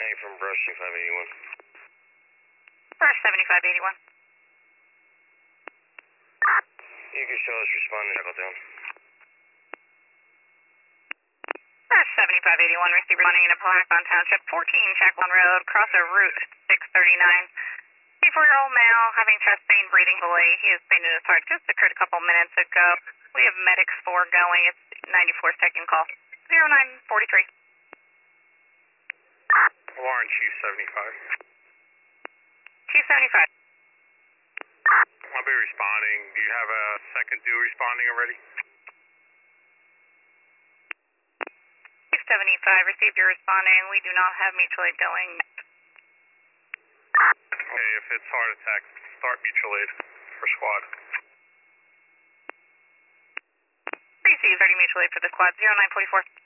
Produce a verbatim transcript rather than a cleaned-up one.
calling from Brush seventy-five eighty-one. Brush seventy-five eighty-one. You can show us responding, check out down. Brush seventy-five eighty-one, receiver running in a Blackstone Township, fourteen Chacolin Road, crosser Route six thirty-nine. twenty-four-year-old male having chest pain, breathing delay. He has pain in his heart. Just occurred a couple minutes ago. We have Medics four going. It's ninety-four second call. zero nine forty-three. Warren, Chief seventy-five. Chief seventy-five. I'll be responding. Do you have a second due responding already? Chief seventy-five, received your responding. We do not have mutual aid going. Okay, if it's heart attack, start mutual aid for squad. Received thirty mutual aid for the squad, zero nine forty-four.